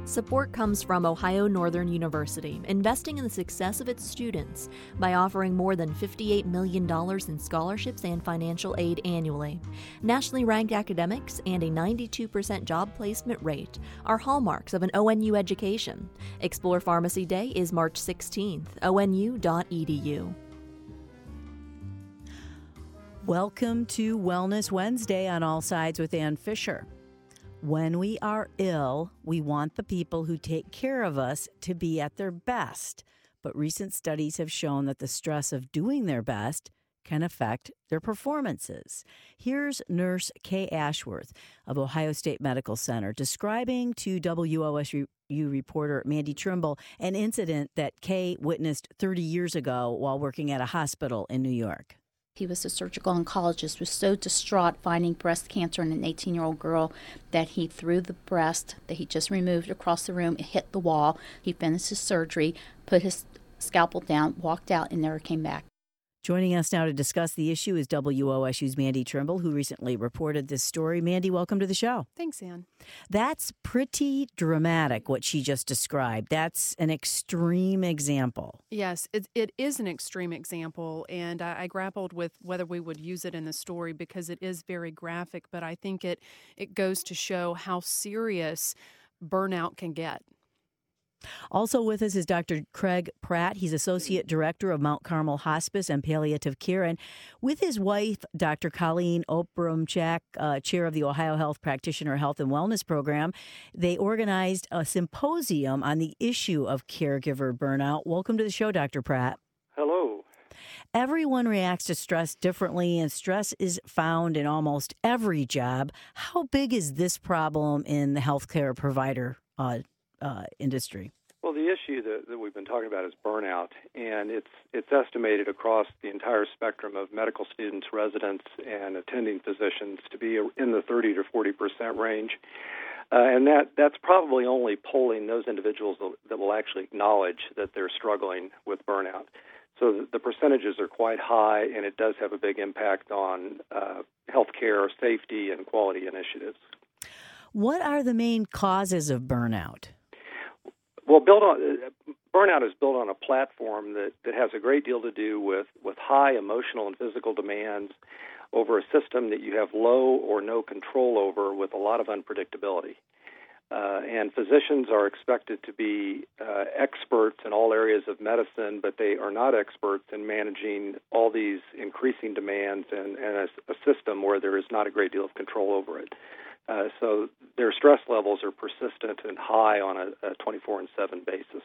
Support comes from Ohio Northern University, investing in the success of its students by offering more than $58 million in scholarships and financial aid annually. Nationally ranked academics and a 92% job placement rate are hallmarks of an ONU education. Explore Pharmacy Day is March 16th, onu.edu. Welcome to Wellness Wednesday on All Sides with Ann Fisher. When we are ill, we want the people who take care of us to be at their best. But recent studies have shown that the stress of doing their best can affect their performances. Here's Nurse Kay Ashworth of Ohio State Medical Center describing to WOSU reporter Mandy Trimble an incident that Kay witnessed 30 years ago while working at a hospital in New York. He was a surgical oncologist, was so distraught finding breast cancer in an 18-year-old girl that he threw the breast that he just removed across the room. It hit the wall. He finished his surgery, put his scalpel down, walked out, and never came back. Joining us now to discuss the issue is WOSU's Mandy Trimble, who recently reported this story. Mandy, welcome to the show. Thanks, Ann. That's pretty dramatic, what she just described. That's an extreme example. Yes, it is an extreme example, and I grappled with whether we would use it in the story because it is very graphic, but I think it goes to show how serious burnout can get. Also with us is Dr. Craig Pratt. He's Associate Director of Mount Carmel Hospice and Palliative Care. And with his wife, Dr. Colleen Obramchak, Chair of the Ohio Health Practitioner Health and Wellness Program, they organized a symposium on the issue of caregiver burnout. Welcome to the show, Dr. Pratt. Hello. Everyone reacts to stress differently, and stress is found in almost every job. How big is this problem in the healthcare provider industry? Well, the issue that we've been talking about is burnout, and it's estimated across the entire spectrum of medical students, residents, and attending physicians to be in the 30 to 40% range. And that's probably only polling those individuals that will actually acknowledge that they're struggling with burnout. So the percentages are quite high, and it does have a big impact on healthcare, safety, and quality initiatives. What are the main causes of burnout? Well, burnout is built on a platform that has a great deal to do with high emotional and physical demands over a system that you have low or no control over with a lot of unpredictability. And physicians are expected to be experts in all areas of medicine, but they are not experts in managing all these increasing demands and a system where there is not a great deal of control over it. So their stress levels are persistent and high on a 24/7 basis.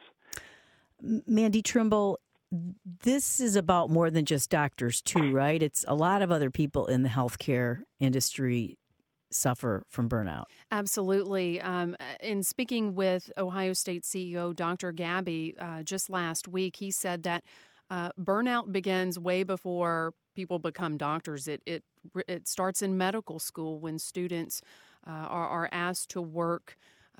Mandy Trimble, this is about more than just doctors too, right? It's a lot of other people in the healthcare industry suffer from burnout. Absolutely. In speaking with Ohio State CEO Dr. Gabby just last week, he said that burnout begins way before people become doctors. It starts in medical school when students are asked to work.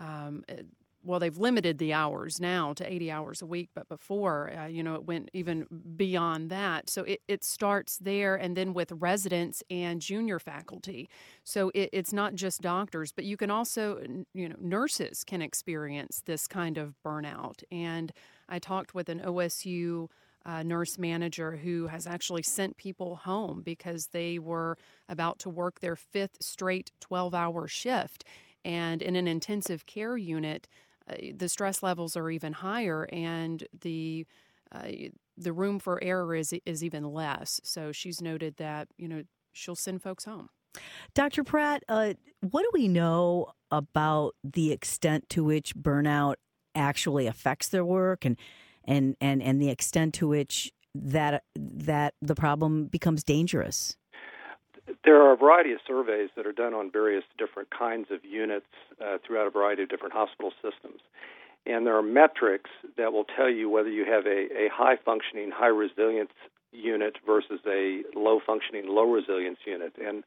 Well, they've limited the hours now to 80 hours a week, but before, it went even beyond that. So it starts there, and then with residents and junior faculty. So it's not just doctors, but you can also, nurses can experience this kind of burnout. And I talked with an OSU nurse manager who has actually sent people home because they were about to work their fifth straight 12-hour shift. And in an intensive care unit, the stress levels are even higher, and the room for error is even less. So she's noted that, she'll send folks home. Dr. Pratt, what do we know about the extent to which burnout actually affects their work and the extent to which that the problem becomes dangerous? There are a variety of surveys that are done on various different kinds of units throughout a variety of different hospital systems. And there are metrics that will tell you whether you have a high-functioning, high-resilience unit versus a low-functioning, low-resilience unit. And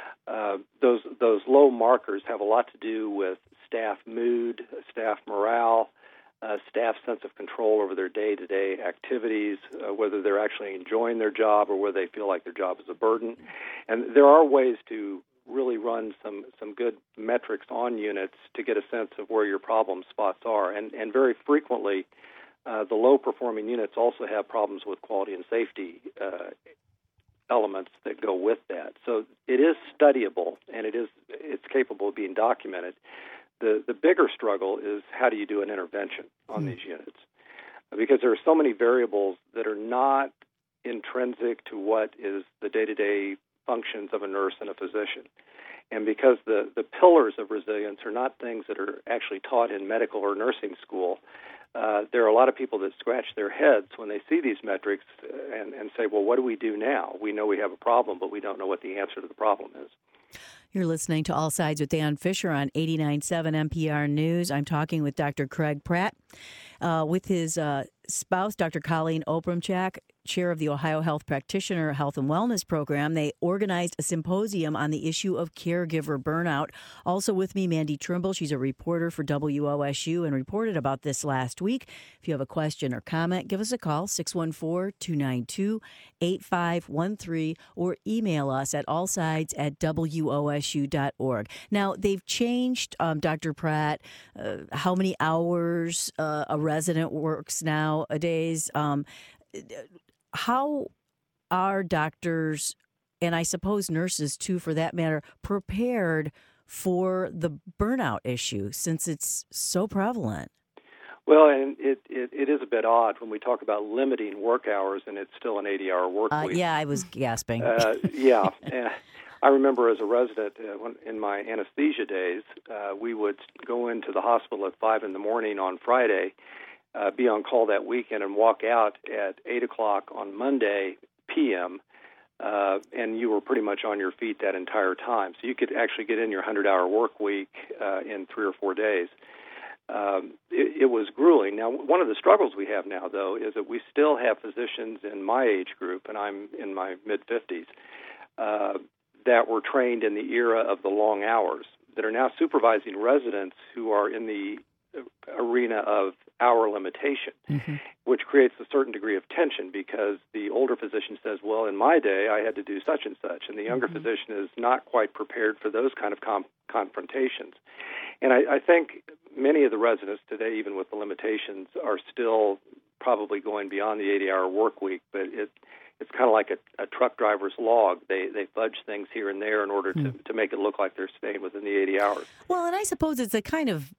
those low markers have a lot to do with staff mood, staff morale, staff sense of control over their day-to-day activities, whether they're actually enjoying their job or whether they feel like their job is a burden. And there are ways to really run some good metrics on units to get a sense of where your problem spots are. And very frequently, the low-performing units also have problems with quality and safety elements that go with that. So it is studyable, and it's capable of being documented. The bigger struggle is how do you do an intervention on these units? Because there are so many variables that are not intrinsic to what is the day-to-day functions of a nurse and a physician. And because the pillars of resilience are not things that are actually taught in medical or nursing school, there are a lot of people that scratch their heads when they see these metrics and say, well, what do we do now? We know we have a problem, but we don't know what the answer to the problem is. You're listening to All Sides with Dan Fisher on 89.7 NPR News. I'm talking with Dr. Craig Pratt with his spouse, Dr. Colleen Obramchak, chair of the Ohio Health Practitioner Health and Wellness Program. They organized a symposium on the issue of caregiver burnout. Also with me, Mandy Trimble. She's a reporter for WOSU and reported about this last week. If you have a question or comment, give us a call, 614-292-8513, or email us at allsides@wosu.org. Now, they've changed, Dr. Pratt, how many hours a resident works nowadays. How are doctors, and I suppose nurses too for that matter, prepared for the burnout issue since it's so prevalent? Well, and it is a bit odd when we talk about limiting work hours, and it's still an 80-hour work week. Yeah, I was gasping. Yeah. I remember as a resident in my anesthesia days, we would go into the hospital at 5 in the morning on Friday, be on call that weekend, and walk out at 8 o'clock on Monday p.m., and you were pretty much on your feet that entire time. So you could actually get in your 100-hour work week in 3 or 4 days. It was grueling. Now, one of the struggles we have now, though, is that we still have physicians in my age group, and I'm in my mid-50s, that were trained in the era of the long hours, that are now supervising residents who are in the arena of hour limitation, which creates a certain degree of tension because the older physician says, well, in my day, I had to do such and such, and the younger physician is not quite prepared for those kind of confrontations. And I think many of the residents today, even with the limitations, are still probably going beyond the 80-hour work week, but it's kind of like a truck driver's log. They fudge things here and there in order to make it look like they're staying within the 80 hours. Well, and I suppose it's a kind of,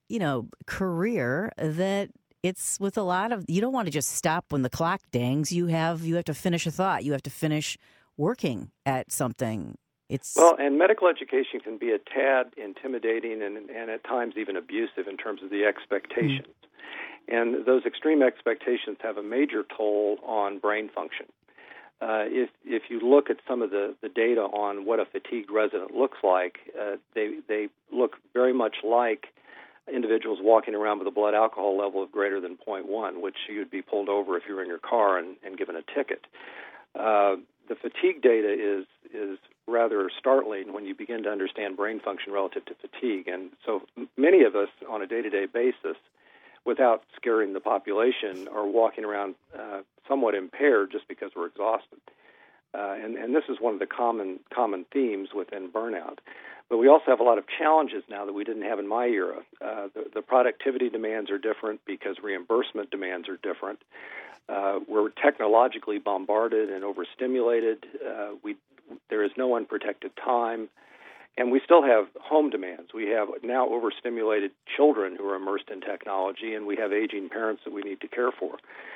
career that it's with a lot of, you don't want to just stop when the clock dings. You have to finish a thought. You have to finish working at something. Well, and medical education can be a tad intimidating and at times even abusive in terms of the expectations. And those extreme expectations have a major toll on brain function. If you look at some of the data on what a fatigued resident looks like, they look very much like individuals walking around with a blood alcohol level of greater than 0.1, which you'd be pulled over if you were in your car and given a ticket. The fatigue data is rather startling when you begin to understand brain function relative to fatigue. And so many of us on a day-to-day basis, without scaring the population, are walking around somewhat impaired just because we're exhausted. And this is one of the common themes within burnout. But we also have a lot of challenges now that we didn't have in my era. The productivity demands are different because reimbursement demands are different. We're technologically bombarded and overstimulated. There is no unprotected time. And we still have home demands. We have now overstimulated children who are immersed in technology, and we have aging parents that we need to care for.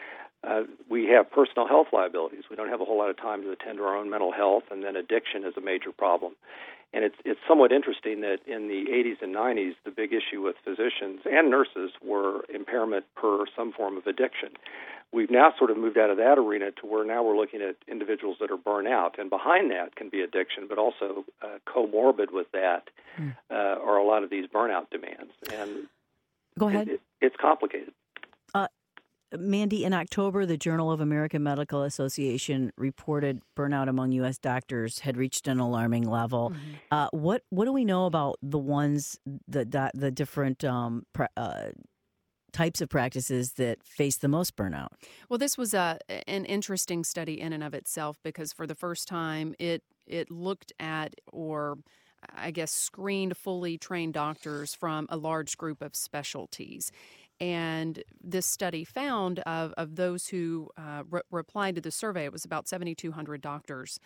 We have personal health liabilities. We don't have a whole lot of time to attend to our own mental health, and then addiction is a major problem. And it's somewhat interesting that in the 80s and 90s, the big issue with physicians and nurses were impairment per some form of addiction. We've now sort of moved out of that arena to where now we're looking at individuals that are burnt out. And behind that can be addiction, but also comorbid with that are a lot of these burnout demands. And go ahead. It's complicated. Mandy, in October, the Journal of American Medical Association reported burnout among U.S. doctors had reached an alarming level. What do we know about the different types of practices that face the most burnout? Well, this was an interesting study in and of itself because for the first time it looked at or screened fully trained doctors from a large group of specialties. And this study found of those who replied to the survey, it was about 7,200 doctors.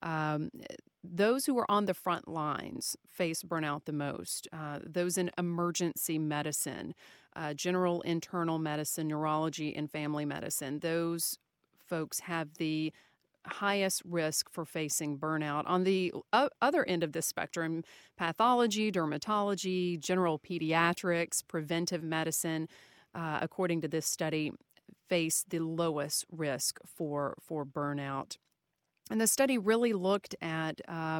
Those who were on the front lines face burnout the most. Those in emergency medicine, general internal medicine, neurology, and family medicine. Those folks have the highest risk for facing burnout. On the other end of the spectrum, pathology, dermatology, general pediatrics, preventive medicine, according to this study, face the lowest risk for burnout. And the study really looked at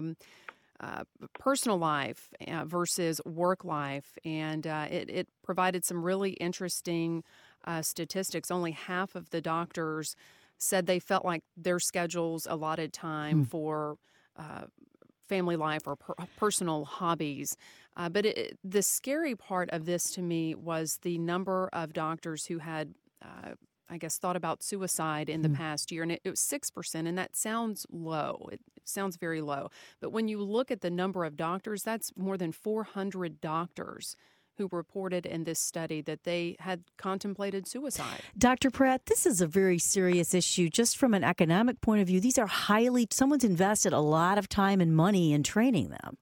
personal life versus work life, and it provided some really interesting statistics. Only half of the doctors said they felt like their schedules allotted time for family life or personal hobbies. But the scary part of this to me was the number of doctors who had, thought about suicide in the past year. And it was 6%, and that sounds low. It sounds very low. But when you look at the number of doctors, that's more than 400 doctors who reported in this study that they had contemplated suicide. Dr. Pratt, this is a very serious issue just from an economic point of view. These are someone's invested a lot of time and money in training them.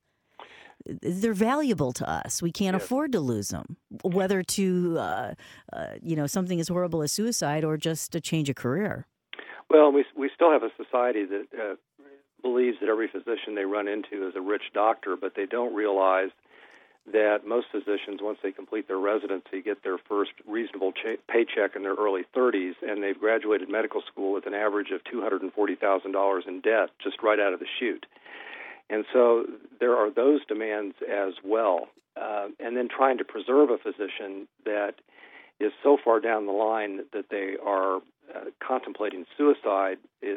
They're valuable to us. We can't afford to lose them, whether to, something as horrible as suicide or just a change of career. Well, we still have a society that believes that every physician they run into is a rich doctor, but they don't realize that most physicians, once they complete their residency, get their first reasonable paycheck in their early 30s, and they've graduated medical school with an average of $240,000 in debt just right out of the chute. And so there are those demands as well. And then trying to preserve a physician that is so far down the line that they are contemplating suicide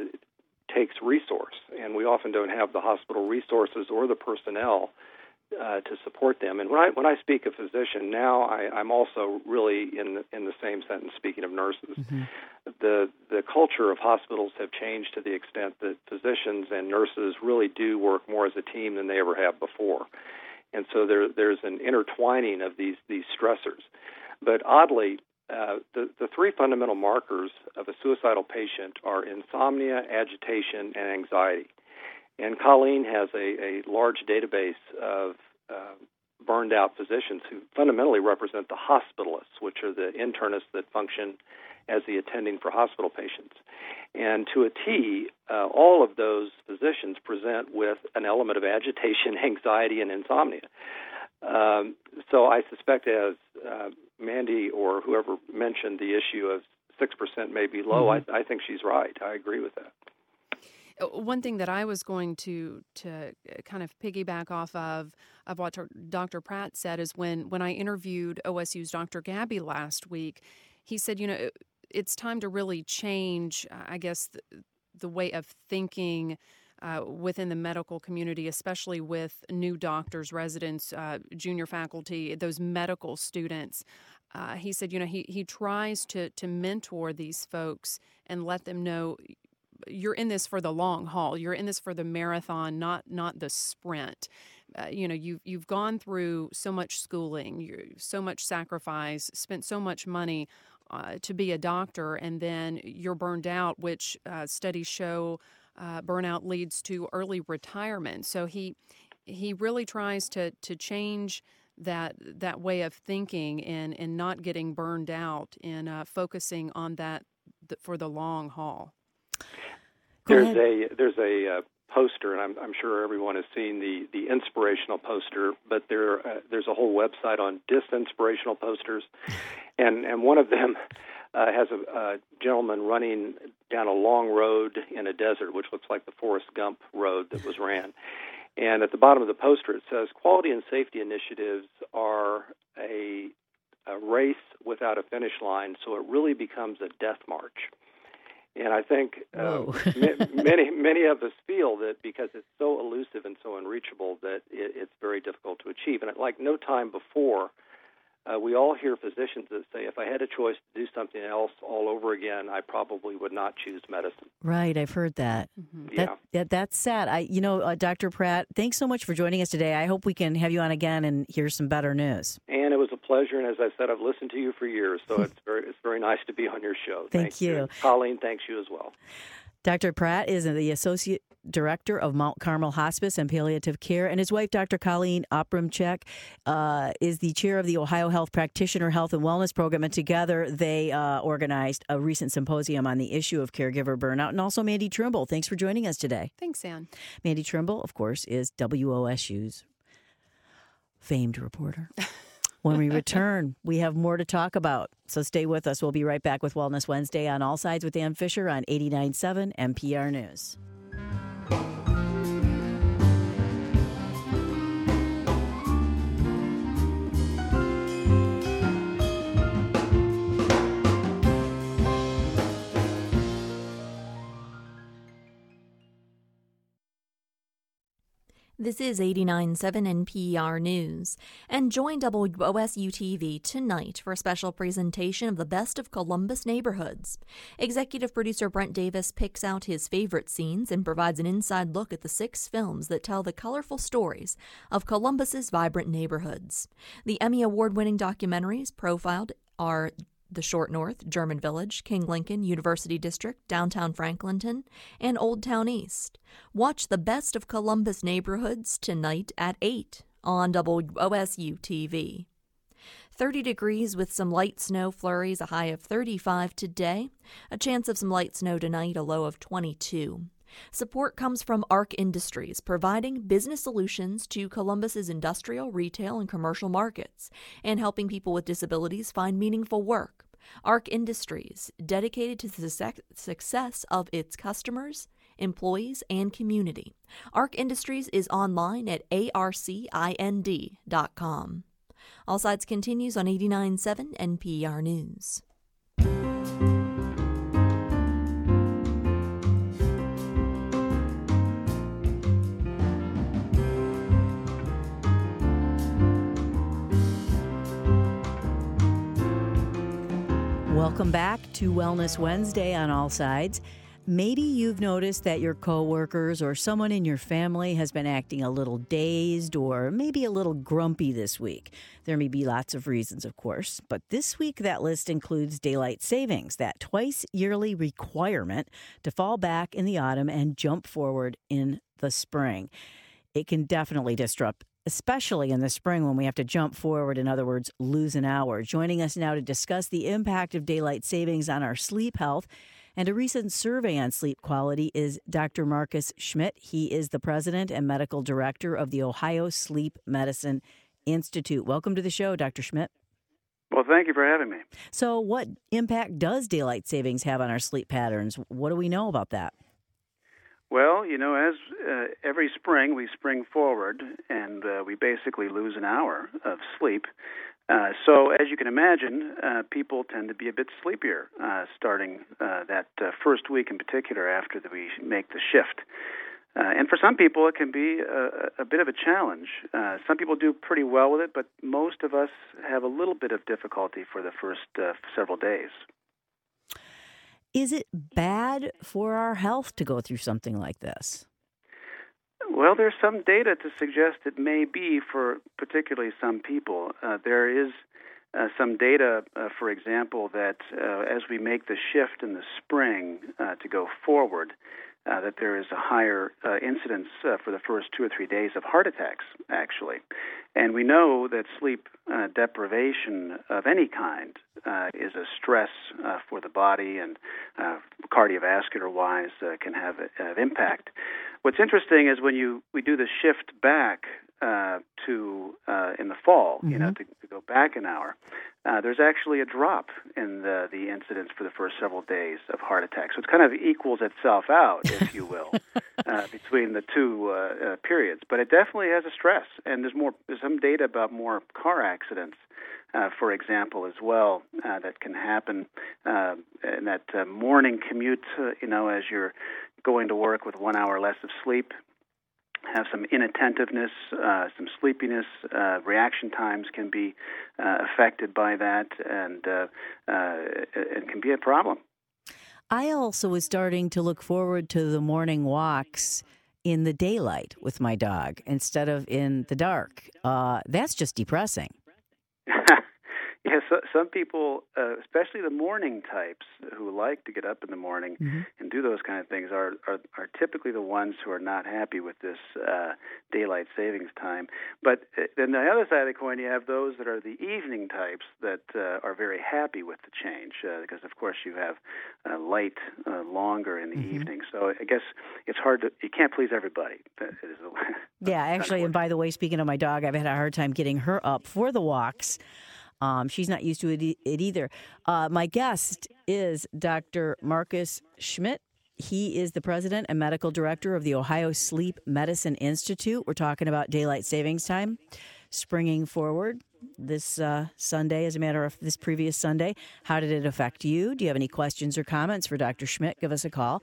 takes resource, and we often don't have the hospital resources or the personnel to support them. And when I speak of physician, now I'm also really in the same sentence speaking of nurses. Mm-hmm. The culture of hospitals have changed to the extent that physicians and nurses really do work more as a team than they ever have before. And so there's an intertwining of these stressors. But oddly, the three fundamental markers of a suicidal patient are insomnia, agitation, and anxiety. And Colleen has a large database of burned out physicians who fundamentally represent the hospitalists, which are the internists that function as the attending for hospital patients. And to a T, all of those physicians present with an element of agitation, anxiety, and insomnia. So I suspect, as Mandy or whoever mentioned the issue of 6% may be low, I think she's right. I agree with that. One thing that I was going to kind of piggyback off of what Dr. Pratt said is when I interviewed OSU's Dr. Gabby last week, he said, it's time to really change, the way of thinking within the medical community, especially with new doctors, residents, junior faculty, those medical students. He said, he tries to mentor these folks and let them know you're in this for the long haul. You're in this for the marathon, not the sprint. You've gone through so much schooling, so much sacrifice, spent so much money to be a doctor, and then you're burned out, which studies show burnout leads to early retirement. So he really tries to change that way of thinking and not getting burned out and focusing on that for the long haul. There's a poster, and I'm sure everyone has seen the inspirational poster, but there's a whole website on disinspirational posters, and one of them has a gentleman running down a long road in a desert, which looks like the Forrest Gump road that was ran. And at the bottom of the poster it says, quality and safety initiatives are a race without a finish line, so it really becomes a death march. And I think many of us feel that because it's so elusive and so unreachable that it's very difficult to achieve. And like no time before, we all hear physicians that say, if I had a choice to do something else all over again, I probably would not choose medicine. Right, I've heard that. Yeah. That's sad. Dr. Pratt, thanks so much for joining us today. I hope we can have you on again and hear some better news. And it was a pleasure, and as I said, I've listened to you for years, so it's very nice to be on your show. Thank you. Colleen, thanks you as well. Dr. Pratt is the Associate Director of Mount Carmel Hospice and Palliative Care, and his wife, Dr. Colleen Oprimchek, is the chair of the Ohio Health Practitioner Health and Wellness Program, and together they organized a recent symposium on the issue of caregiver burnout. And also Mandy Trimble, thanks for joining us today. Thanks, Ann. Mandy Trimble, of course, is WOSU's famed reporter. When we return, we have more to talk about. So stay with us. We'll be right back with Wellness Wednesday on All Sides with Ann Fisher on 89.7 NPR News. This is 89.7 NPR News, and join WOSU-TV tonight for a special presentation of the best of Columbus neighborhoods. Executive producer Brent Davis picks out his favorite scenes and provides an inside look at the 6 films that tell the colorful stories of Columbus's vibrant neighborhoods. The Emmy Award-winning documentaries profiled are The Short North, German Village, King Lincoln, University District, Downtown Franklinton, and Old Town East. Watch the best of Columbus neighborhoods tonight at 8 on WOSU-TV. 30 degrees with some light snow flurries, a high of 35 today. A chance of some light snow tonight, a low of 22. Support comes from ARC Industries, providing business solutions to Columbus's industrial, retail, and commercial markets, and helping people with disabilities find meaningful work. ARC Industries, dedicated to the success of its customers, employees, and community. ARC Industries is online at arcind.com. All Sides continues on 89.7 NPR News. Welcome back to Wellness Wednesday on All Sides. Maybe you've noticed that your coworkers or someone in your family has been acting a little dazed or maybe a little grumpy this week. There may be lots of reasons, of course, but this week that list includes daylight savings, that twice yearly requirement to fall back in the autumn and jump forward in the spring. It can definitely disrupt, especially in the spring when we have to jump forward, in other words, lose an hour. Joining us now to discuss the impact of daylight savings on our sleep health and a recent survey on sleep quality is Dr. Marcus Schmidt. He is the president and medical director of the Ohio Sleep Medicine Institute. Welcome to the show, Dr. Schmidt. Well, thank you for having me. So what impact does daylight savings have on our sleep patterns? What do we know about that? Well, as every spring we spring forward and we basically lose an hour of sleep. So as you can imagine, people tend to be a bit sleepier starting that first week in particular after we make the shift. And for some people, it can be a bit of a challenge. Some people do pretty well with it, but most of us have a little bit of difficulty for the first several days. Is it bad for our health to go through something like this? Well, there's some data to suggest it may be for particularly some people. There is some data, for example, that as we make the shift in the spring to go forward, that there is a higher incidence for the first 2 or 3 days of heart attacks, actually. And we know that sleep deprivation of any kind is a stress for the body and cardiovascular-wise can have impact. What's interesting is when we do the shift back to in the fall, to go back an hour, there's actually a drop in the incidence for the first several days of heart attacks. So it kind of equals itself out, if you will, between the two periods. But it definitely has a stress, and there's some data about more car accidents, for example, as well, that can happen in that morning commute, as you're going to work with 1 hour less of sleep. have some inattentiveness, some sleepiness. Reaction times can be affected by that, and it can be a problem. I also was starting to look forward to the morning walks in the daylight with my dog instead of in the dark. That's just depressing. Yeah, so some people, especially the morning types who like to get up in the morning and do those kind of things, are typically the ones who are not happy with this daylight savings time. But then the other side of the coin, you have those that are the evening types that are very happy with the change because, of course, you have light longer in the evening. So I guess it's you can't please everybody. Yeah, actually, and by the way, speaking of my dog, I've had a hard time getting her up for the walks. She's not used to it either. My guest is Dr. Marcus Schmidt. He is the president and medical director of the Ohio Sleep Medicine Institute. We're talking about daylight savings time springing forward this Sunday, as a matter of this previous Sunday. How did it affect you? Do you have any questions or comments for Dr. Schmidt? Give us a call,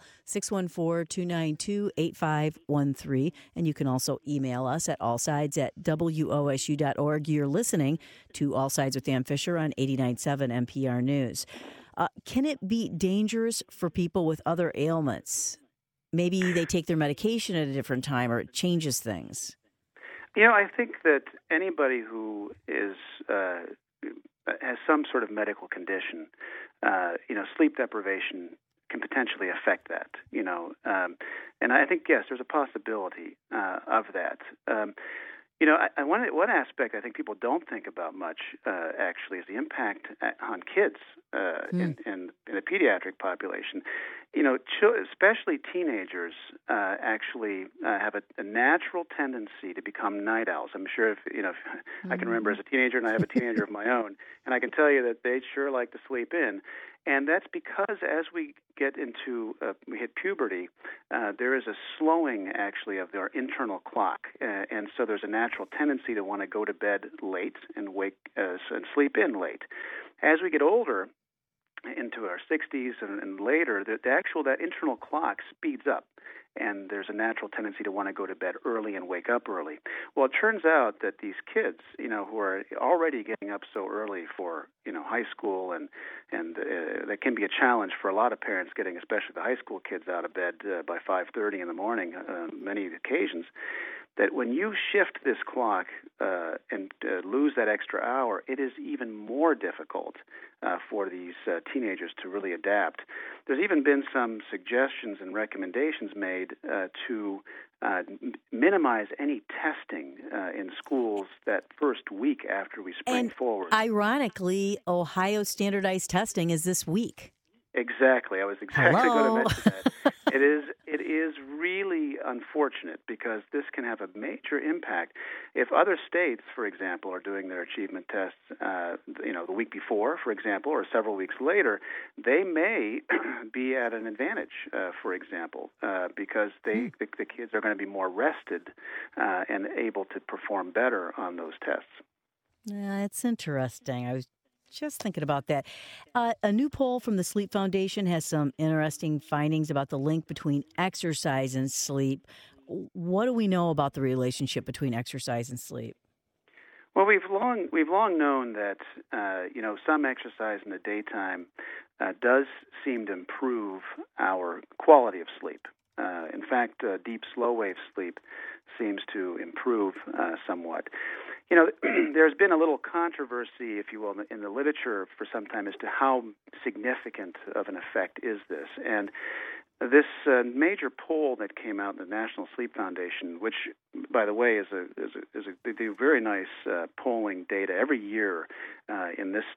614-292-8513. And you can also email us at allsides@wosu.org. You're listening to All Sides with Dan Fisher on 89.7 NPR News. Can it be dangerous for people with other ailments? Maybe they take their medication at a different time or it changes things. I think that anybody who is has some sort of medical condition, sleep deprivation can potentially affect that. And I think yes, there's a possibility of that. One aspect I think people don't think about much actually is the impact on kids in the pediatric population. Especially teenagers actually have a natural tendency to become night owls. I'm sure if I can remember as a teenager, and I have a teenager of my own, and I can tell you that they sure like to sleep in. And that's because as we get into, we hit puberty, there is a slowing actually of our internal clock. And so there's a natural tendency to want to go to bed late and and sleep in late. As we get older, into our 60s and later, that internal clock speeds up, and there's a natural tendency to want to go to bed early and wake up early. Well, it turns out that these kids, who are already getting up so early for, high school, and that can be a challenge for a lot of parents, getting especially the high school kids out of bed by 5:30 in the morning, many occasions. That when you shift this clock and lose that extra hour, it is even more difficult for these teenagers to really adapt. There's even been some suggestions and recommendations made to minimize any testing in schools that first week after we spring forward. Ironically, Ohio standardized testing is this week. Exactly. I was exactly going to mention that. It is really unfortunate because this can have a major impact. If other states, for example, are doing their achievement tests, the week before, for example, or several weeks later, they may be at an advantage, for example, because the kids are going to be more rested and able to perform better on those tests. Yeah, it's interesting. I was just thinking about that. A new poll from the Sleep Foundation has some interesting findings about the link between exercise and sleep. What do we know about the relationship between exercise and sleep? Well, we've long known that some exercise in the daytime does seem to improve our quality of sleep. In fact, deep slow wave sleep seems to improve somewhat. There's been a little controversy, if you will, in the literature for some time as to how significant of an effect is this. And this major poll that came out in the National Sleep Foundation, which, by the way, they do very nice polling data every year in this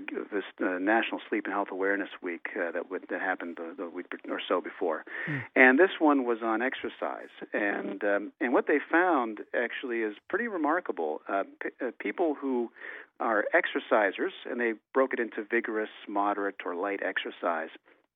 National Sleep and Health Awareness Week that happened the week or so before, and this one was on exercise, and what they found actually is pretty remarkable. People who are exercisers, and they broke it into vigorous, moderate, or light exercise.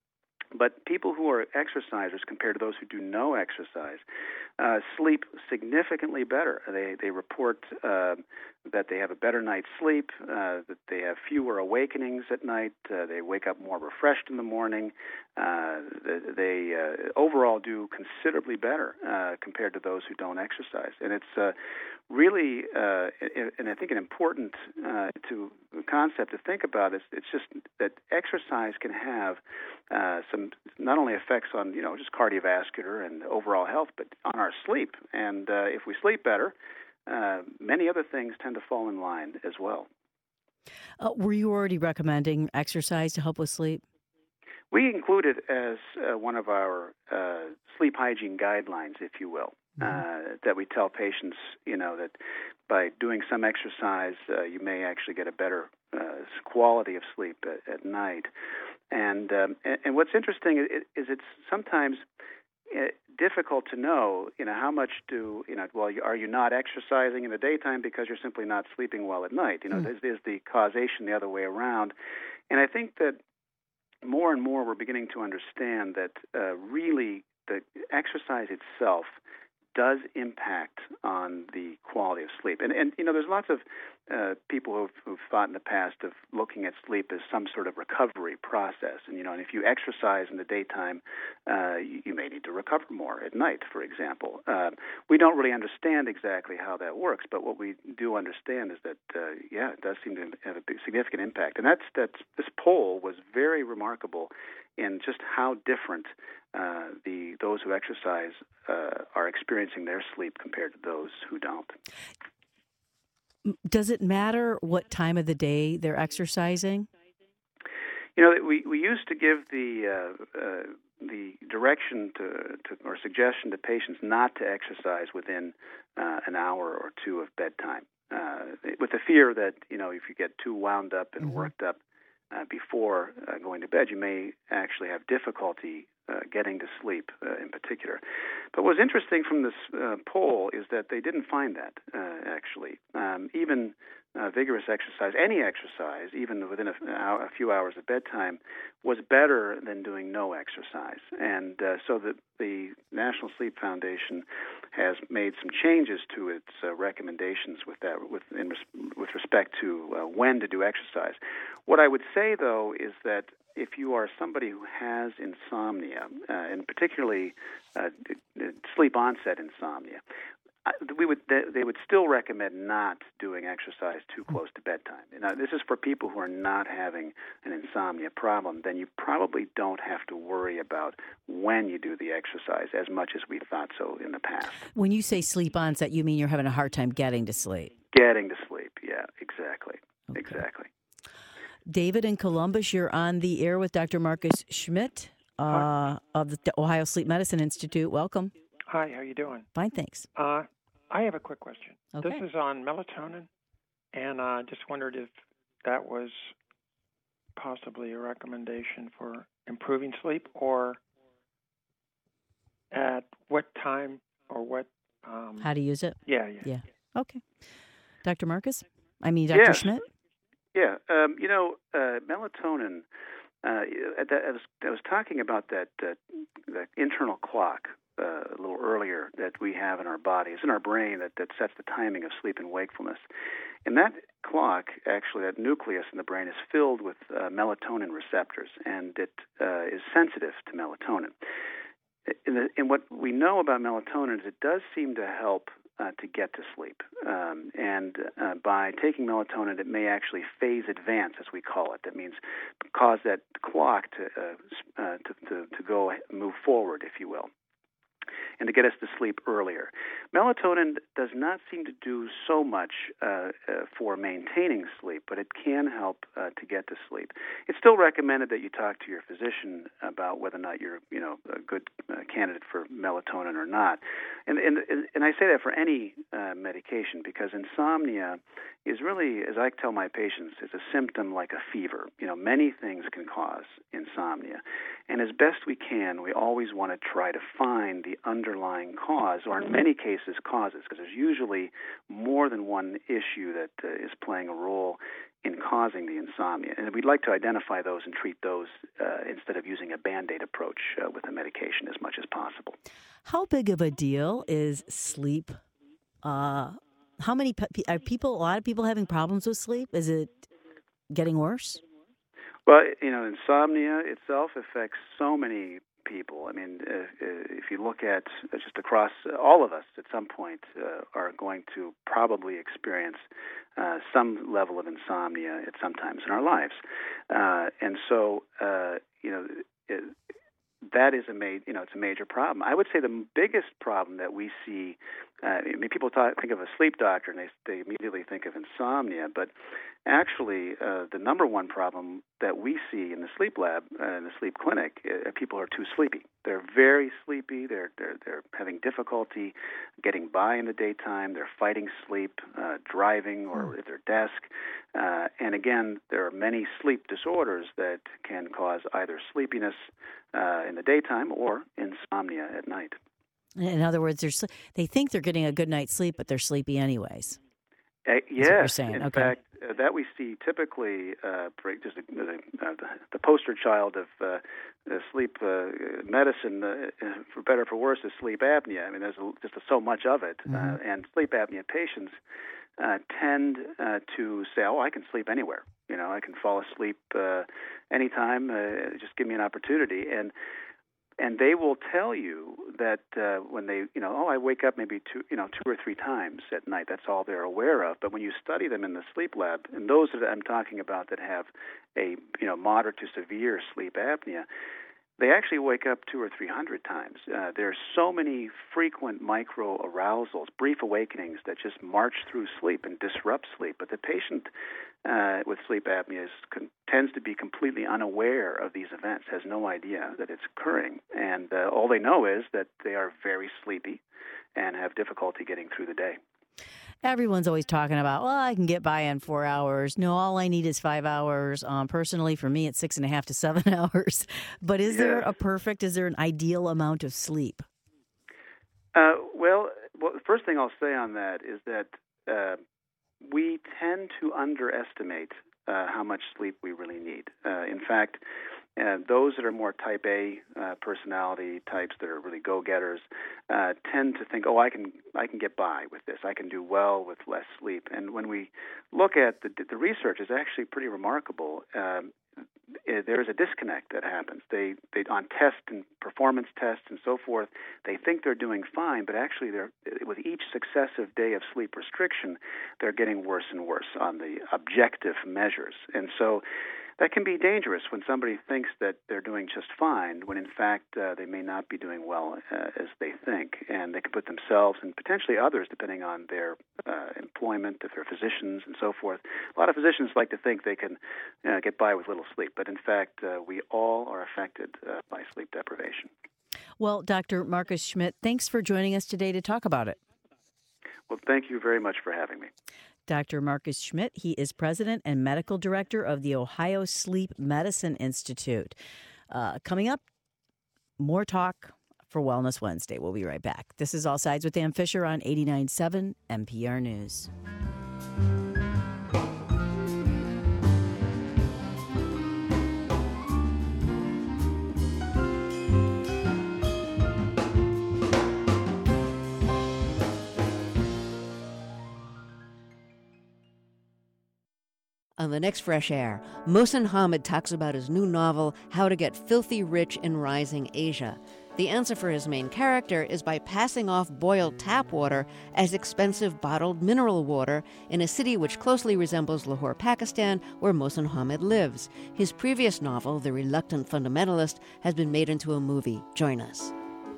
But people who are exercisers compared to those who do no exercise sleep significantly better. They report that they have a better night's sleep, that they have fewer awakenings at night, they wake up more refreshed in the morning, they overall do considerably better compared to those who don't exercise. And it's really, and I think an important concept to think about is it's just that exercise can have some not only effects on just cardiovascular and overall health, but on our sleep. And if we sleep better, many other things tend to fall in line as well. Were you already recommending exercise to help with sleep? We include it as one of our sleep hygiene guidelines, if you will, that we tell patients, that by doing some exercise, you may actually get a better quality of sleep at night. And what's interesting is it's sometimes difficult to know, how much are you not exercising in the daytime because you're simply not sleeping well at night? Is the causation the other way around? And I think that more and more we're beginning to understand that really the exercise itself does impact on the quality of sleep. And there's lots of people who've thought in the past of looking at sleep as some sort of recovery process. And if you exercise in the daytime, you may need to recover more at night, for example. We don't really understand exactly how that works, but what we do understand is that, it does seem to have a big, significant impact. And that's this poll was very remarkable in just how different those who exercise are experiencing their sleep compared to those who don't. Does it matter what time of the day they're exercising? We used to give the direction to or suggestion to patients not to exercise within an hour or two of bedtime, with the fear that if you get too wound up and worked up before going to bed, you may actually have difficulty getting to sleep in particular. But what's interesting from this poll is that they didn't find that, actually. Even vigorous exercise, any exercise, even within a few hours of bedtime, was better than doing no exercise. And so the National Sleep Foundation has made some changes to its recommendations with respect to when to do exercise. What I would say, though, is that if you are somebody who has insomnia, and particularly sleep onset insomnia, they would still recommend not doing exercise too close to bedtime. Now, this is for people who are not having an insomnia problem. Then you probably don't have to worry about when you do the exercise as much as we thought so in the past. When you say sleep onset, you mean you're having a hard time getting to sleep? Getting to sleep, yeah, exactly. Okay. Exactly. David in Columbus, you're on the air with Dr. Marcus Schmidt of the Ohio Sleep Medicine Institute. Welcome. Hi, how you doing? Fine, thanks. I have a quick question. Okay. This is on melatonin, and I just wondered if that was possibly a recommendation for improving sleep, or at what time or what... How to use it? Yeah. Okay. Dr. Marcus? Dr. Schmidt? Yeah. Melatonin, I was talking about that internal clock a little earlier that we have in our body. It's in our brain that sets the timing of sleep and wakefulness. And that clock, actually, that nucleus in the brain is filled with melatonin receptors, and it is sensitive to melatonin. And what we know about melatonin is it does seem to help to get to sleep. And by taking melatonin, it may actually phase advance, as we call it. That means cause that clock to move forward, if you will, and to get us to sleep earlier. Melatonin does not seem to do so much for maintaining sleep, but it can help to get to sleep. It's still recommended that you talk to your physician about whether or not you're a good candidate for melatonin or not. And I say that for any medication, because insomnia is really, as I tell my patients, is a symptom like a fever. Many things can cause insomnia. And as best we can, we always want to try to find the underlying cause, or in many cases causes, because there's usually more than one issue that is playing a role in causing the insomnia. And we'd like to identify those and treat those instead of using a Band-Aid approach with a medication as much as possible. How big of a deal is sleep? How many are people? A lot of people having problems with sleep. Is it getting worse? Well, insomnia itself affects so many people. I mean, if you look at just across all of us at some point are going to probably experience some level of insomnia at some times in our lives. And so, that is it's a major problem. I would say the biggest problem that we see, people think of a sleep doctor and they immediately think of insomnia, but actually the number one problem that we see in the sleep lab, in the sleep clinic, people are too sleepy. They're very sleepy. They're having difficulty getting by in the daytime. They're fighting sleep, driving or at their desk. And again, there are many sleep disorders that can cause either sleepiness in the daytime or insomnia at night. In other words, they think they're getting a good night's sleep, but they're sleepy anyways. Yes, you're saying. In okay. fact, that we see typically, just the poster child of sleep medicine, for better or for worse, is sleep apnea. I mean, there's just so much of it, and sleep apnea patients tend to say, "Oh, I can sleep anywhere. I can fall asleep anytime. Just give me an opportunity." And they will tell you that when they, I wake up maybe two or three times at night. That's all they're aware of. But when you study them in the sleep lab, and those that I'm talking about that have a, moderate to severe sleep apnea, they actually wake up 200 or 300 times. There's so many frequent micro arousals, brief awakenings that just march through sleep and disrupt sleep. But the patient with sleep apnea tends to be completely unaware of these events, has no idea that it's occurring. And all they know is that they are very sleepy and have difficulty getting through the day. Everyone's always talking about, well, I can get by in 4 hours. No, all I need is 5 hours. Personally, for me, it's 6.5 to 7 hours. But is there an ideal amount of sleep? Well, the first thing I'll say on that is that we tend to underestimate how much sleep we really need. In fact, those that are more type A personality types that are really go-getters tend to think, I can get by with this. I can do well with less sleep. And when we look at the research, is actually pretty remarkable. There is a disconnect that happens. They on tests and performance tests and so forth, they think they're doing fine, but actually with each successive day of sleep restriction, they're getting worse and worse on the objective measures. And so that can be dangerous when somebody thinks that they're doing just fine, when in fact they may not be doing well as they think, and they can put themselves and potentially others, depending on their employment, if they're physicians and so forth. A lot of physicians like to think they can get by with little sleep, but in fact we all are affected by sleep deprivation. Well, Dr. Marcus Schmidt, thanks for joining us today to talk about it. Well, thank you very much for having me. Dr. Marcus Schmidt, he is president and medical director of the Ohio Sleep Medicine Institute. Coming up, more talk for Wellness Wednesday. We'll be right back. This is All Sides with Ann Fisher on 89.7 NPR News. On the next Fresh Air, Mohsen Hamid talks about his new novel, How to Get Filthy Rich in Rising Asia. The answer for his main character is by passing off boiled tap water as expensive bottled mineral water in a city which closely resembles Lahore, Pakistan, where Mohsen Hamid lives. His previous novel, The Reluctant Fundamentalist, has been made into a movie. Join us.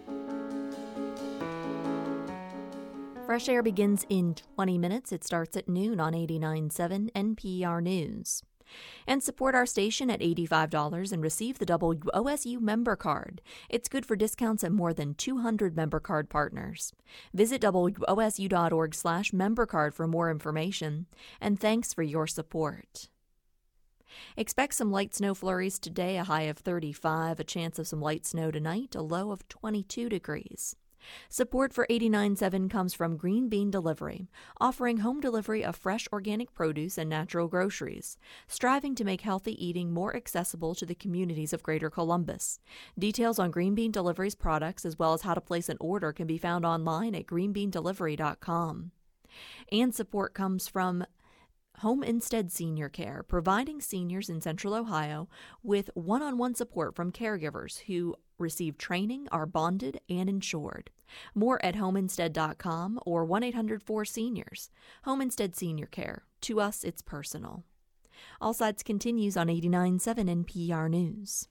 Fresh Air begins in 20 minutes. It starts at noon on 89.7 NPR News. And support our station at $85 and receive the WOSU member card. It's good for discounts at more than 200 member card partners. Visit wosu.org/membercard for more information. And thanks for your support. Expect some light snow flurries today, a high of 35, a chance of some light snow tonight, a low of 22 degrees. Support for 89.7 comes from Green Bean Delivery, offering home delivery of fresh organic produce and natural groceries, striving to make healthy eating more accessible to the communities of Greater Columbus. Details on Green Bean Delivery's products as well as how to place an order can be found online at greenbeandelivery.com. And support comes from Home Instead Senior Care, providing seniors in Central Ohio with one-on-one support from caregivers who receive training, are bonded, and insured. More at homeinstead.com or 1-800-4SENIORS. Home Instead Senior Care. To us, it's personal. All Sides continues on 89.7 NPR News.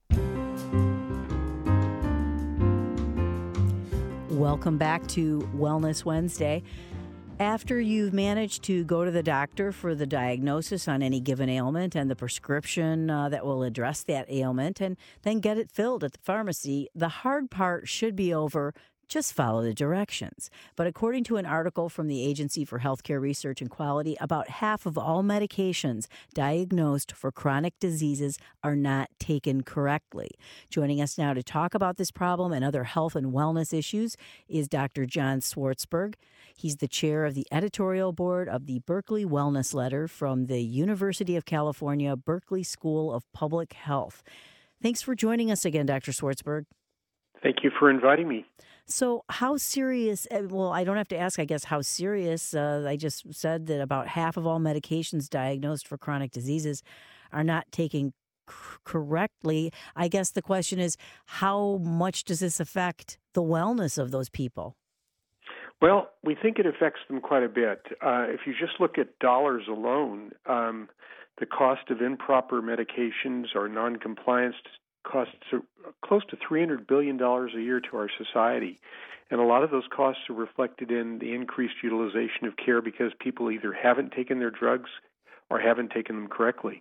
Welcome back to Wellness Wednesday. After you've managed to go to the doctor for the diagnosis on any given ailment and the prescription that will address that ailment, and then get it filled at the pharmacy, the hard part should be over. Just follow the directions. But according to an article from the Agency for Healthcare Research and Quality, about half of all medications diagnosed for chronic diseases are not taken correctly. Joining us now to talk about this problem and other health and wellness issues is Dr. John Swartzberg. He's the chair of the editorial board of the Berkeley Wellness Letter from the University of California, Berkeley School of Public Health. Thanks for joining us again, Dr. Swartzberg. Thank you for inviting me. So how serious, well, I don't have to ask, I guess, how serious. I just said that about half of all medications diagnosed for chronic diseases are not taken correctly. I guess the question is, how much does this affect the wellness of those people? Well, we think it affects them quite a bit. If you just look at dollars alone, the cost of improper medications or noncompliance costs close to $300 billion a year to our society. And a lot of those costs are reflected in the increased utilization of care because people either haven't taken their drugs or haven't taken them correctly.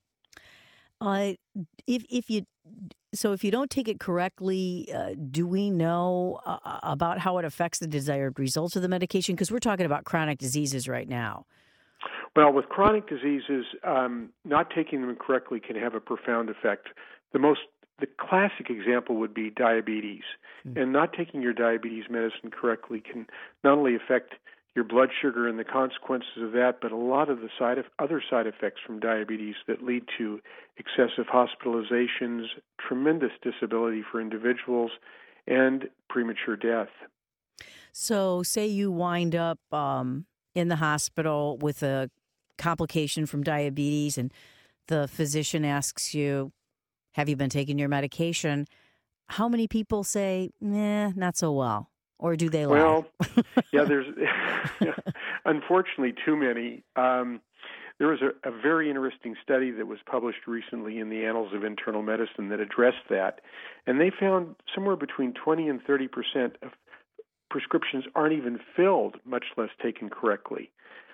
If you don't take it correctly, do we know about how it affects the desired results of the medication? Because we're talking about chronic diseases right now. Well, with chronic diseases, not taking them correctly can have a profound effect. The classic example would be diabetes. Mm-hmm. And not taking your diabetes medicine correctly can not only affect your blood sugar and the consequences of that, but a lot of the other side effects from diabetes that lead to excessive hospitalizations, tremendous disability for individuals, and premature death. So say you wind up in the hospital with a complication from diabetes and the physician asks you, have you been taking your medication? How many people say, not so well? Or do they lie? Well, yeah, there's unfortunately too many. There was a very interesting study that was published recently in the Annals of Internal Medicine that addressed that. And they found somewhere between 20 and 30% of prescriptions aren't even filled, much less taken correctly.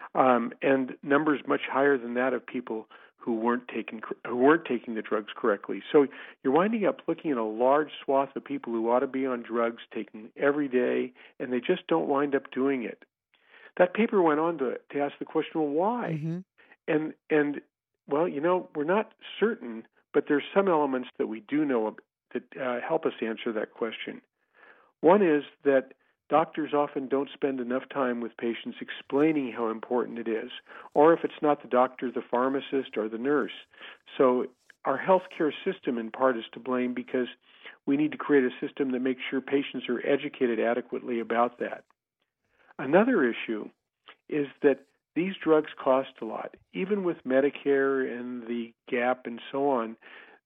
And numbers much higher than that of people who weren't taking the drugs correctly. So you're winding up looking at a large swath of people who ought to be on drugs taken every day, and they just don't wind up doing it. That paper went on to ask the question, well, why? Mm-hmm. And well, we're not certain, but there's some elements that we do know that help us answer that question. One is that doctors often don't spend enough time with patients explaining how important it is, or if it's not the doctor, the pharmacist, or the nurse. So our healthcare system, in part, is to blame because we need to create a system that makes sure patients are educated adequately about that. Another issue is that these drugs cost a lot. Even with Medicare and the GAP and so on,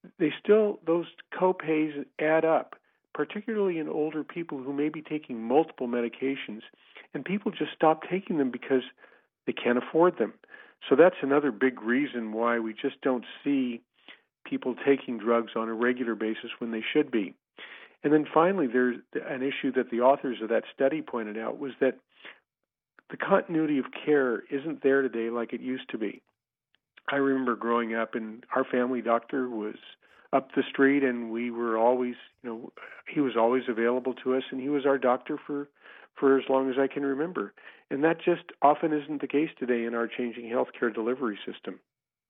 those co-pays add up, particularly in older people who may be taking multiple medications, and people just stop taking them because they can't afford them. So that's another big reason why we just don't see people taking drugs on a regular basis when they should be. And then finally, there's an issue that the authors of that study pointed out was that the continuity of care isn't there today like it used to be. I remember growing up, and our family doctor was up the street, and we were always, he was always available to us, and he was our doctor for as long as I can remember. And that just often isn't the case today in our changing healthcare delivery system.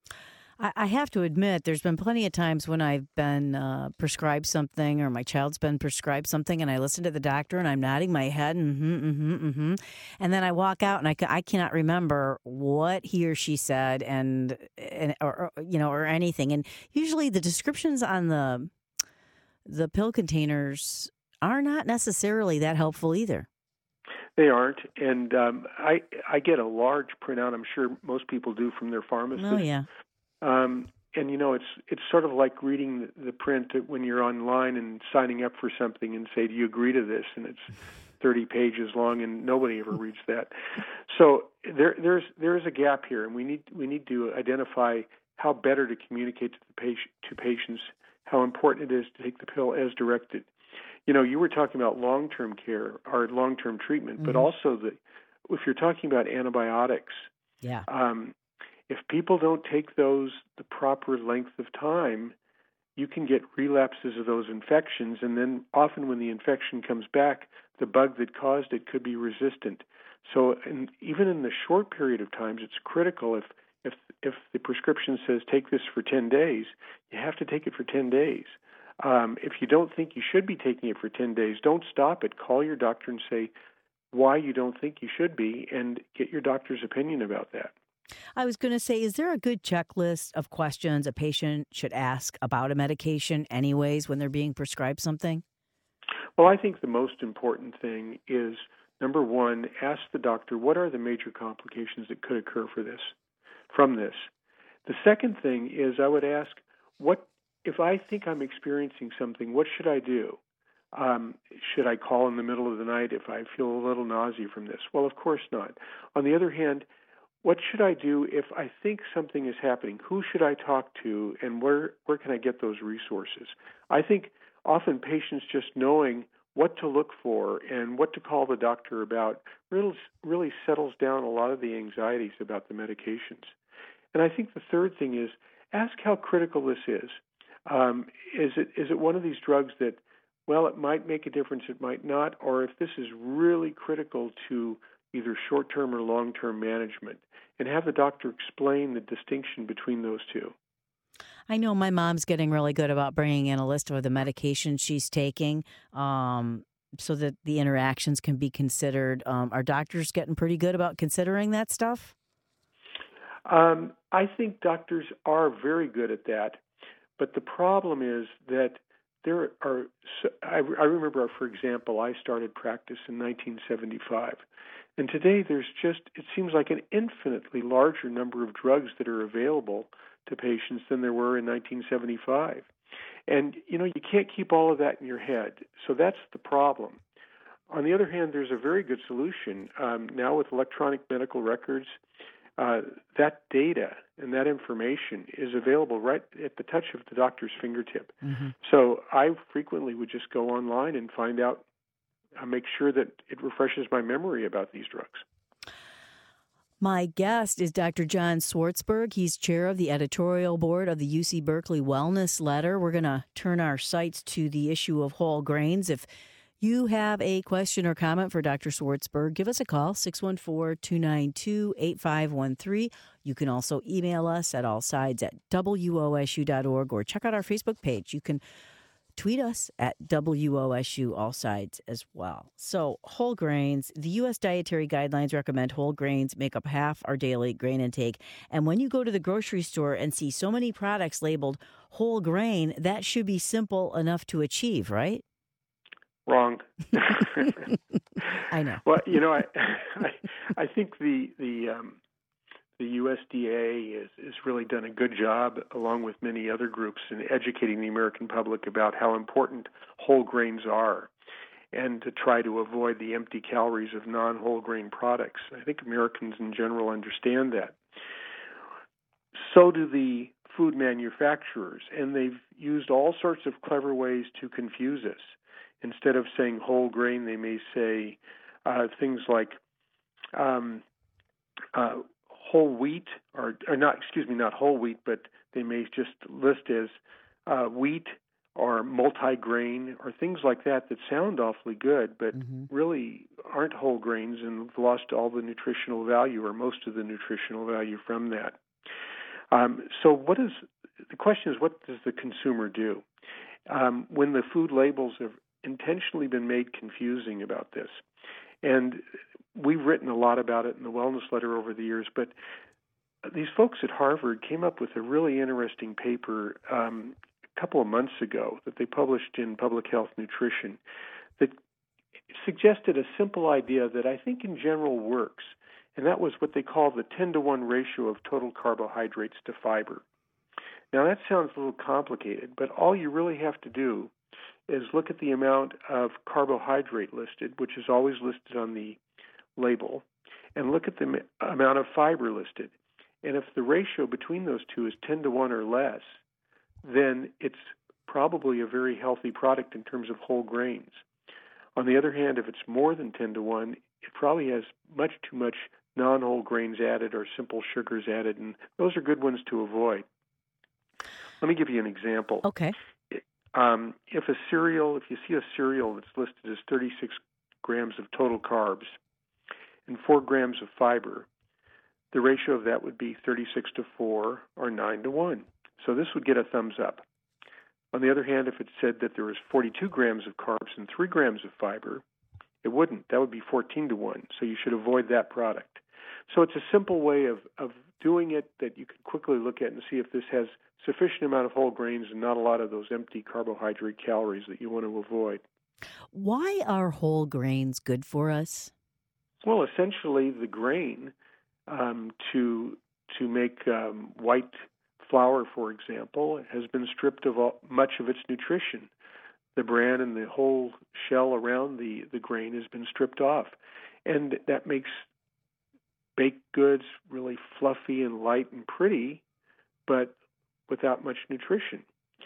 I have to admit, there's been plenty of times when I've been prescribed something or my child's been prescribed something and I listen to the doctor and I'm nodding my head, and then I walk out and I cannot remember what he or she said or anything. And usually the descriptions on the pill containers are not necessarily that helpful either. They aren't, and I get a large printout. I'm sure most people do from their pharmacist. Oh yeah. And it's sort of like reading the print when you're online and signing up for something and say, "Do you agree to this?" And it's 30 pages long, and nobody ever reads that. So there is a gap here, and we need to identify how better to communicate to patients how important it is to take the pill as directed. You were talking about long-term care or long-term treatment, but also if you're talking about antibiotics, yeah. If people don't take those the proper length of time, you can get relapses of those infections, and then often when the infection comes back, the bug that caused it could be resistant. So even in the short period of times, it's critical if the prescription says take this for 10 days, you have to take it for 10 days. If you don't think you should be taking it for 10 days, don't stop it. Call your doctor and say why you don't think you should be and get your doctor's opinion about that. I was going to say, is there a good checklist of questions a patient should ask about a medication anyways when they're being prescribed something? Well, I think the most important thing is, number one, ask the doctor what are the major complications that could occur from this. The second thing is I would ask, what if I think I'm experiencing something, what should I do? Should I call in the middle of the night if I feel a little nausea from this? Well, of course not. On the other hand, what should I do if I think something is happening? Who should I talk to, and where can I get those resources? I think often patients just knowing what to look for and what to call the doctor about really settles down a lot of the anxieties about the medications. And I think the third thing is ask how critical this is. Is it one of these drugs that, well, it might make a difference, it might not, or if this is really critical to either short-term or long-term management, and have the doctor explain the distinction between those two. I know my mom's getting really good about bringing in a list of the medications she's taking so that the interactions can be considered. Are doctors getting pretty good about considering that stuff? I think doctors are very good at that, but the problem is that there are, I remember, for example, I started practice in 1975. And today it seems like an infinitely larger number of drugs that are available to patients than there were in 1975. And, you can't keep all of that in your head. So that's the problem. On the other hand, there's a very good solution. Now with electronic medical records, that data and that information is available right at the touch of the doctor's fingertip. Mm-hmm. So I frequently would just go online and find out, make sure that it refreshes my memory about these drugs. My guest is Dr. John Swartzberg. He's chair of the editorial board of the UC Berkeley Wellness Letter. We're going to turn our sights to the issue of whole grains. If you have a question or comment for Dr. Swartzberg, give us a call, 614-292-8513. You can also email us at allsides@wosu.org or check out our Facebook page. You can tweet us at WOSU Allsides as well. So whole grains, the U.S. dietary guidelines recommend whole grains make up half our daily grain intake. And when you go to the grocery store and see so many products labeled whole grain, that should be simple enough to achieve, right? Wrong. I know. Well, I think the USDA has really done a good job, along with many other groups, in educating the American public about how important whole grains are and to try to avoid the empty calories of non-whole grain products. I think Americans in general understand that. So do the food manufacturers, and they've used all sorts of clever ways to confuse us. Instead of saying whole grain, they may say things like whole wheat, or not whole wheat, but they may just list as wheat or multi-grain or things like that sound awfully good, but really aren't whole grains and have lost all the nutritional value or most of the nutritional value from that. So the question is, what does the consumer do? When the food labels have intentionally been made confusing about this, and we've written a lot about it in the Wellness Letter over the years, but these folks at Harvard came up with a really interesting paper a couple of months ago that they published in Public Health Nutrition that suggested a simple idea that I think in general works, and that was what they call the 10-to-1 ratio of total carbohydrates to fiber. Now, that sounds a little complicated, but all you really have to do is look at the amount of carbohydrate listed, which is always listed on the label, and look at the amount of fiber listed. And if the ratio between those two is 10-to-1 or less, then it's probably a very healthy product in terms of whole grains. On the other hand, if it's more than 10-to-1, it probably has much too much non-whole grains added or simple sugars added, and those are good ones to avoid. Let me give you an example. Okay. If you see a cereal that's listed as 36 grams of total carbs and 4 grams of fiber, the ratio of that would be 36 to 4 or 9-to-1. So this would get a thumbs up. On the other hand, if it said that there was 42 grams of carbs and 3 grams of fiber, it wouldn't. That would be 14-to-1. So you should avoid that product. So it's a simple way of doing it that you can quickly look at and see if this has sufficient amount of whole grains and not a lot of those empty carbohydrate calories that you want to avoid. Why are whole grains good for us? Well, essentially, the grain to make white flour, for example, has been stripped of much of its nutrition. The bran and the whole shell around the grain has been stripped off, and that makes baked goods really fluffy and light and pretty, but without much nutrition.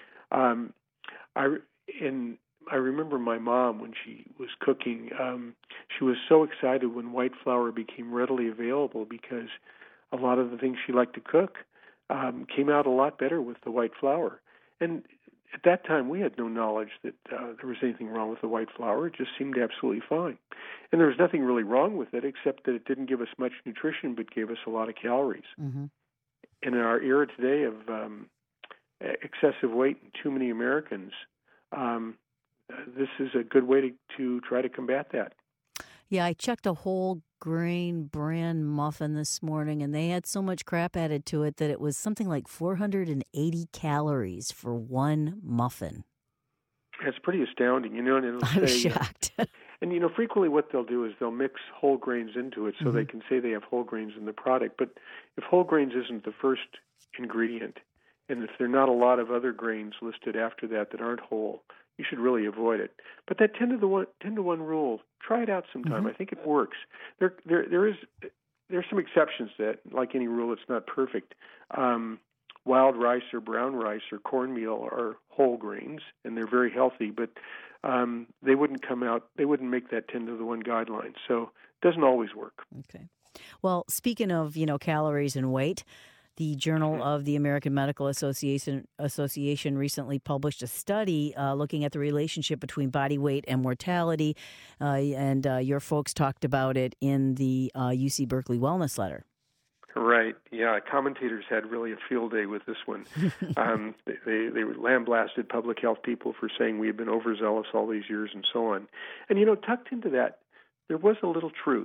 I remember my mom when she was cooking. She was so excited when white flour became readily available because a lot of the things she liked to cook came out a lot better with the white flour. And at that time, we had no knowledge that there was anything wrong with the white flour. It just seemed absolutely fine. And there was nothing really wrong with it except that it didn't give us much nutrition but gave us a lot of calories. Mm-hmm. And in our era today of excessive weight and too many Americans, this is a good way to try to combat that. Yeah, I checked a whole grain bran muffin this morning, and they had so much crap added to it that it was something like 480 calories for one muffin. It's pretty astounding, and it'll I was shocked. And frequently what they'll do is they'll mix whole grains into it so they can say they have whole grains in the product. But if whole grains isn't the first ingredient, and if there are not a lot of other grains listed after that aren't whole, you should really avoid it. But that 10-to-1 rule, try it out sometime. I think it works. There's some exceptions to that. Like any rule, it's not perfect. Wild rice or brown rice or cornmeal are whole grains, and they're very healthy, but they wouldn't make that 10-to-1 guideline. So it doesn't always work. Okay. Well, speaking of, calories and weight, the Journal of the American Medical Association recently published a study looking at the relationship between body weight and mortality, and your folks talked about it in the UC Berkeley Wellness Letter. Right. Yeah. Commentators had really a field day with this one. They lambasted public health people for saying we have been overzealous all these years and so on. And, tucked into that, there was a little truth.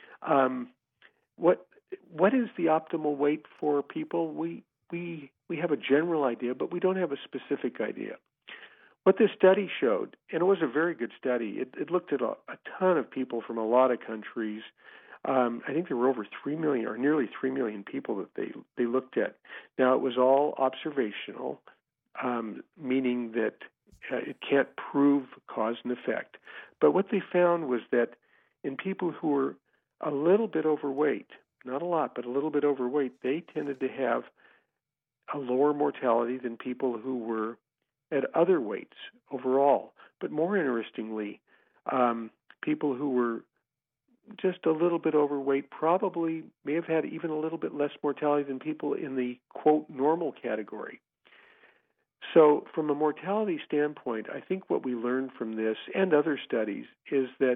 What is the optimal weight for people? We have a general idea, but we don't have a specific idea. What this study showed, and it was a very good study, it looked at a ton of people from a lot of countries. I think there were over 3 million or nearly 3 million people that they looked at. Now, it was all observational, meaning that it can't prove cause and effect. But what they found was that in people who were a little bit overweight, not a lot, but a little bit overweight, they tended to have a lower mortality than people who were at other weights overall. But more interestingly, people who were just a little bit overweight probably may have had even a little bit less mortality than people in the, quote, normal category. So from a mortality standpoint, I think what we learned from this and other studies is that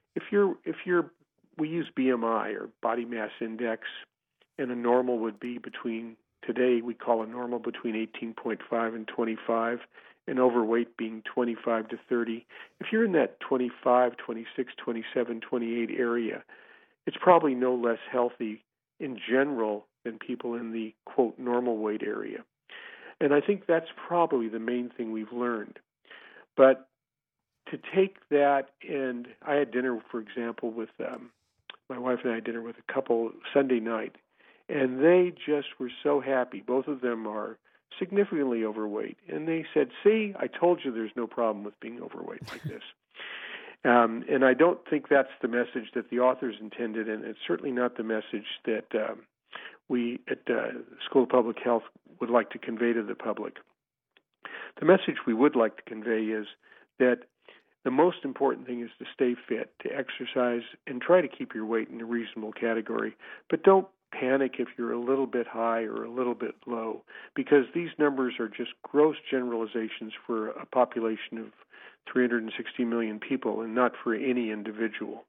we use BMI or body mass index, and a normal would be today we call a normal between 18.5 and 25, and overweight being 25 to 30. If you're in that 25, 26, 27, 28 area, it's probably no less healthy in general than people in the, quote, normal weight area. And I think that's probably the main thing we've learned. But to take that, and I had dinner, for example, with my wife and I had dinner with a couple Sunday night, and they just were so happy. Both of them are significantly overweight, and they said, "See, I told you there's no problem with being overweight like this." And I don't think that's the message that the authors intended, and it's certainly not the message that we at School of Public Health would like to convey to the public. The message we would like to convey is that the most important thing is to stay fit, to exercise, and try to keep your weight in a reasonable category. But don't panic if you're a little bit high or a little bit low, because these numbers are just gross generalizations for a population of 360 million people and not for any individual.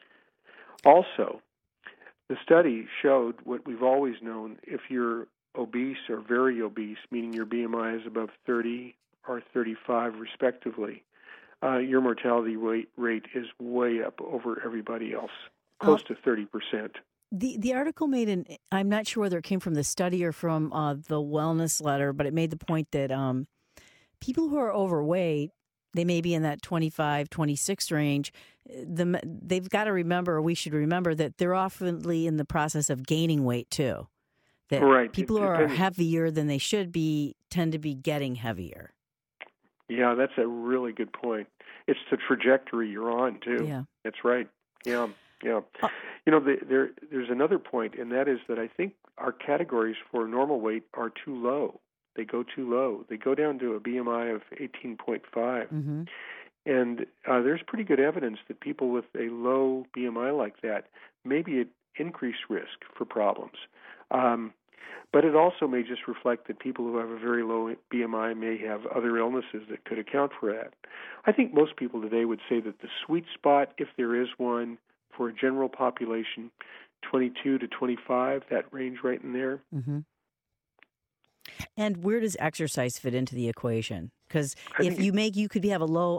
Also, the study showed what we've always known: if you're obese or very obese, meaning your BMI is above 30 or 35 respectively, your mortality rate is way up over everybody else, close to 30%. The article made I'm not sure whether it came from the study or from the wellness letter, but it made the point that people who are overweight, they may be in that 25, 26 range. They've got to remember, or we should remember, that they're often in the process of gaining weight too. That right. People who are heavier than they should be tend to be getting heavier. Yeah, that's a really good point. It's the trajectory you're on too. Yeah, that's right. Yeah. There's another point, and that is that I think our categories for normal weight are too low. They go too low. They go down to a BMI of 18.5. Mm-hmm. And there's pretty good evidence that people with a low BMI like that may be at increased risk for problems. But it also may just reflect that people who have a very low BMI may have other illnesses that could account for that. I think most people today would say that the sweet spot, if there is one, for a general population, 22 to 25, that range right in there. Mm-hmm. And where does exercise fit into the equation? Because if you could have a low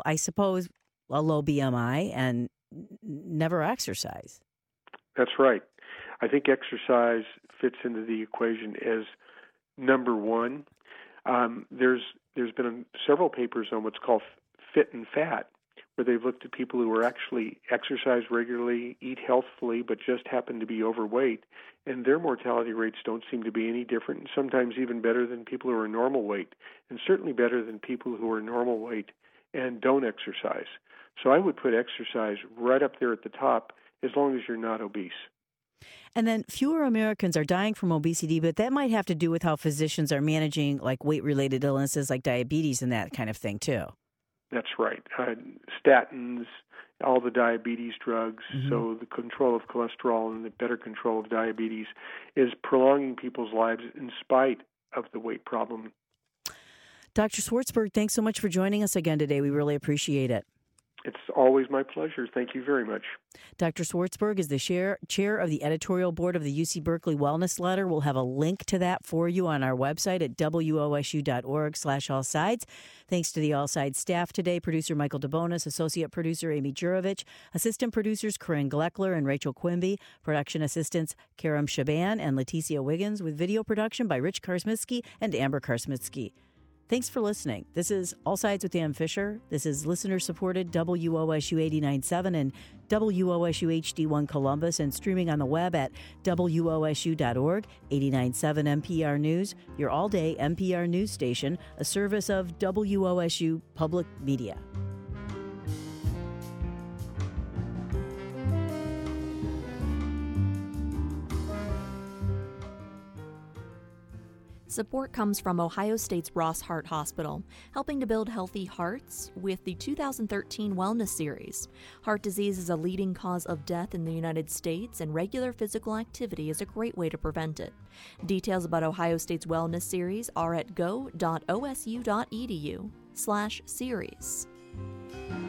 BMI and never exercise. That's right. I think exercise fits into the equation as number one. There's been several papers on what's called fit and fat, where they've looked at people who are actually exercise regularly, eat healthfully, but just happen to be overweight, and their mortality rates don't seem to be any different, and sometimes even better than people who are normal weight, and certainly better than people who are normal weight and don't exercise. So I would put exercise right up there at the top, as long as you're not obese. And then fewer Americans are dying from obesity, but that might have to do with how physicians are managing like weight-related illnesses like diabetes and that kind of thing too. That's right. Statins, all the diabetes drugs, mm-hmm. So the control of cholesterol and the better control of diabetes is prolonging people's lives in spite of the weight problem. Dr. Swartzberg, thanks so much for joining us again today. We really appreciate it. It's always my pleasure. Thank you very much. Dr. Swartzberg is the chair of the editorial board of the UC Berkeley Wellness Letter. We'll have a link to that for you on our website at wosu.org/allsides. Thanks to the All Sides staff today, producer Michael DeBonis, associate producer Amy Jurovich, assistant producers Corinne Gleckler and Rachel Quimby, production assistants Karam Shaban and Leticia Wiggins, with video production by Rich Karsmitsky and Amber Karsmitsky. Thanks for listening. This is All Sides with Ann Fisher. This is listener-supported WOSU 89.7 and WOSU HD1 Columbus, and streaming on the web at WOSU.org. 89.7 NPR News, your all-day NPR news station, a service of WOSU Public Media. Support comes from Ohio State's Ross Heart Hospital, helping to build healthy hearts with the 2013 Wellness Series. Heart disease is a leading cause of death in the United States, and regular physical activity is a great way to prevent it. Details about Ohio State's Wellness Series are at go.osu.edu/series.